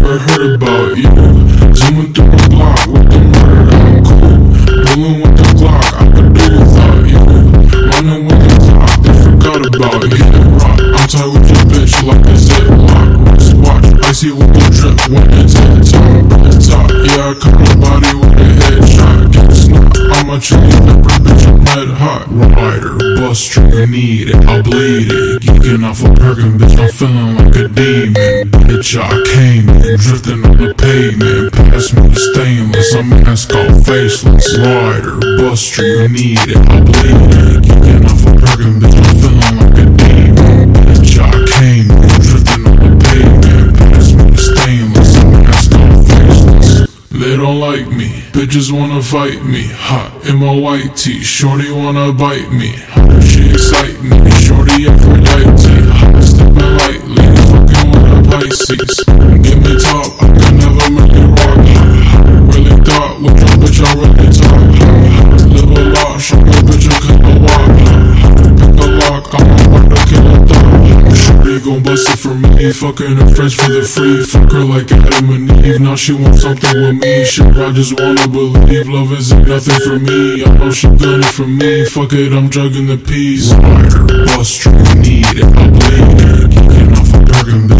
never heard about you. Zooming through the block with the murder, I'm cool. Rolling with the Glock, I could do without you. Running with the clock, they forgot about you. I'm tight with your bitch like a ziplock. Watch, icy with the drip when it's head top. Yeah, I cut my body with a headshot. Get snot, I'm a chili pepper, bitch, I'm red hot. Rider, bust you need it, I'll bleed it. Geeking off a Perkin, bitch, I'm feeling like a demon. Bitch, I came in, drifting on the pavement. Pass me the stainless, I'm mask off faceless. Rider, bust you need it, I'll bleed it. Geeking off a Perkin, bitch, I'm feeling like a demon. Bitch, I came in, drifting on the pavement. Pass me the stainless, I'm mask off faceless. They don't like me, bitches wanna fight me. Hot in my white tee, shorty wanna bite me. She excite me, shorty Aphrodite. Hot stepping lightly, fucking with the Pisces. Give me top, I can never make it rock. Really thought, with your bitch I really talk. Live a lot, show my bitch a couple walk. Pick a lock, I'm about to kill a thought. Shorty gon' bust it for me, fucking her friends for the free. Fuck her like Adam and Eve, now she wants something with me. Shit, I just wanna believe love isn't nothing for me. I know she got it from me, fuck it, I'm drugging the peas. Rider, bust you need it, I bleed it. Kicking off a Perkin, bitch.